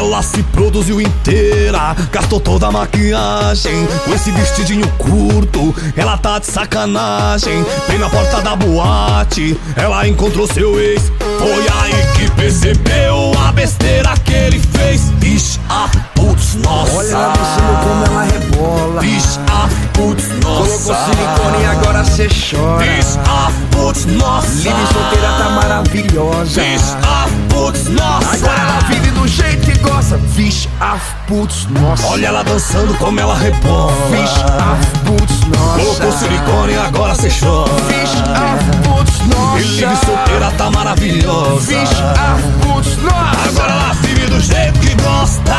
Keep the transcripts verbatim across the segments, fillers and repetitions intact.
Ela se produziu inteira, gastou toda a maquiagem. Com esse vestidinho curto, ela tá de sacanagem. Bem na porta da boate, ela encontrou seu ex. Foi aí que percebeu a besteira que ele fez. Bicha, putz, nossa. Olha ela dançando como ela rebola. Bicha, putz, nossa. Colocou silicone e agora cê chora. Bicha, putz, nossa. Livre solteira tá maravilhosa. Bicha, putz, nossa. Agora ela vive do jeito que gosta. Vixe, af, putz, nossa. Olha ela dançando como ela rebola. Vixe, af, putz, nossa. Colocou silicone e agora cê chora. Vixe, af, putz, nossa. E livre solteira tá maravilhosa. Vixe, af, putz, nossa. Agora ela vive do jeito que gosta.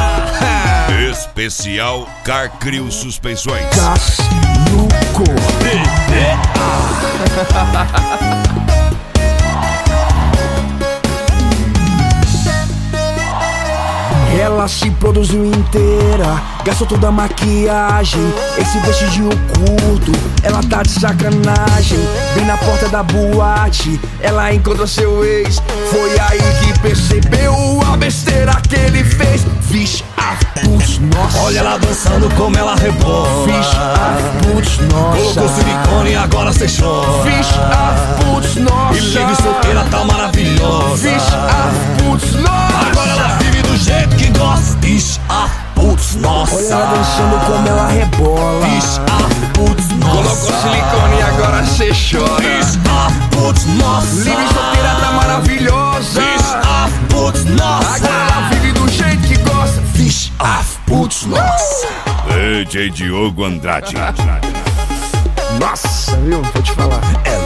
Especial Carcrio Suspensões. Gás no corpo. Ela se produziu inteira, gastou toda a maquiagem. Esse vestidinho curto, ela tá de sacanagem. Bem na porta da boate, ela encontrou seu ex. Foi aí que percebeu a besteira que ele fez. Vixe, ah, putz, nossa. Olha ela dançando como ela rebola. Vixe, ah, putz, nossa. Colocou silicone e agora cê chora. Vixe, ah, putz, nossa. E livre solteira tá maravilhosa. Vixe, ah, putz, nossa. Agora ela vive do jeito que gosta. Bicha, putz, nossa. Olha ela dançando como ela rebola. Bicha, putz, nossa. Colocou silicone e agora cê chora. Bicha, putz, nossa. Livre solteira tá maravilhosa. Bicha, putz, nossa. Agora ela vive do jeito que gosta. Bicha, putz, nossa. D J Diogo Andrade. Nossa, viu? Vou te falar. É